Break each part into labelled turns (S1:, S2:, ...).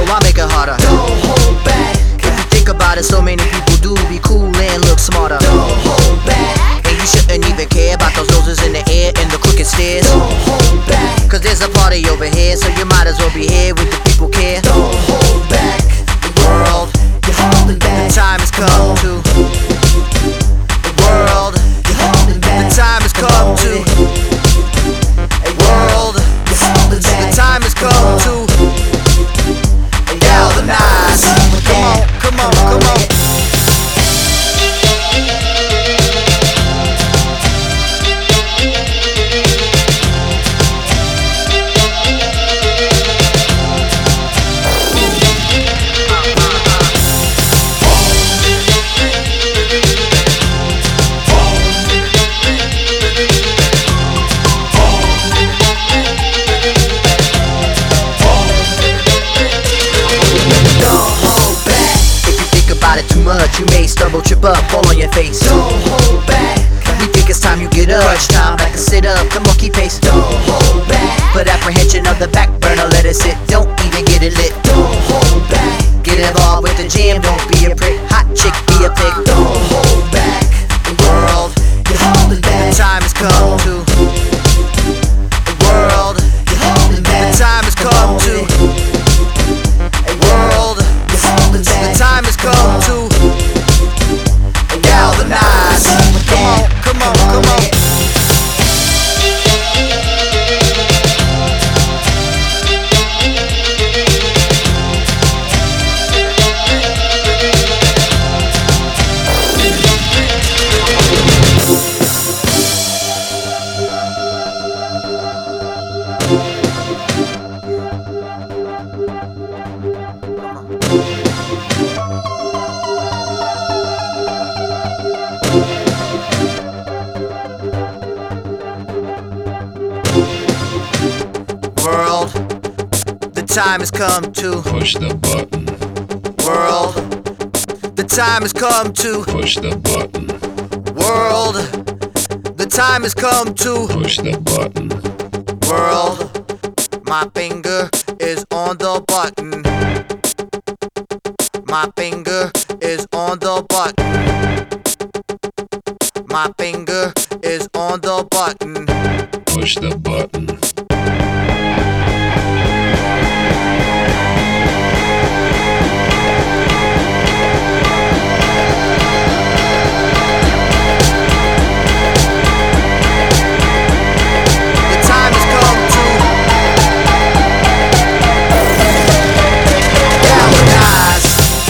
S1: I make it harder.
S2: Don't hold back.
S1: If you think about it, so many people do be cool and look smarter.
S2: Don't hold back.
S1: And you shouldn't even care about those noses in the air and the crooked stairs.
S2: Don't hold back.
S1: Cause there's a party over here, so you might as well be here with the people care.
S2: Don't hold back.
S1: The world,
S2: You're holding back.
S1: the time has come to. The world,
S2: You're holding back.
S1: the time has come to. World,
S2: You're holding
S1: the
S2: back.
S1: time has come to galvanize. Come on, come on. Too much, you may stumble, trip up, fall on your face.
S2: Don't hold back.
S1: We think it's time you get up. Crunch time, back and sit up, come on, keep pace.
S2: Don't hold back.
S1: Put apprehension of the back burner, let it sit. Don't even get it lit.
S2: Don't hold back.
S1: Get involved with the jam, don't be a prick. Hot chick, be a pig.
S2: Don't hold back.
S1: The world,
S2: You're holding
S1: the
S2: back.
S1: time has come to. The world,
S2: You're holding
S1: the
S2: back.
S1: time has come to. World,
S2: You're holding
S1: the
S2: back.
S1: time has come to galvanize. Come on, come on. World, the time has come to.
S3: Push the button.
S1: World, the time has come to.
S3: Push the button.
S1: World, the time has come to.
S3: Push the button.
S1: World, my finger is on the button. My finger is on the button. My finger is on the button.
S3: Push the button.
S1: The time has come to galvanize.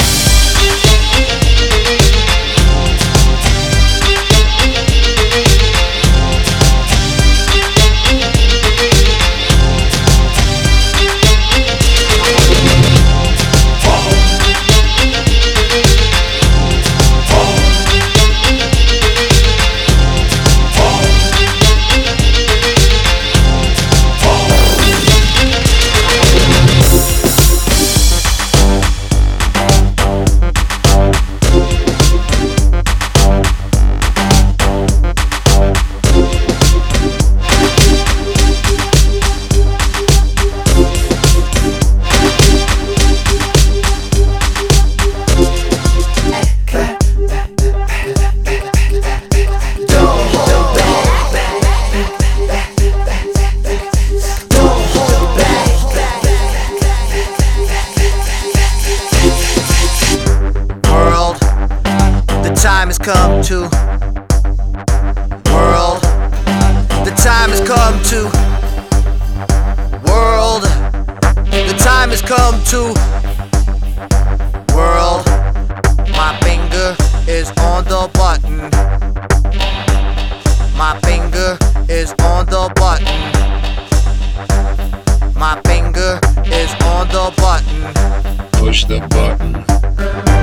S1: World, the time has come to. World, the time has come to. World, the time has come to. World, my finger is on the button. My finger is on the button. My finger is on the button.
S3: Push the button.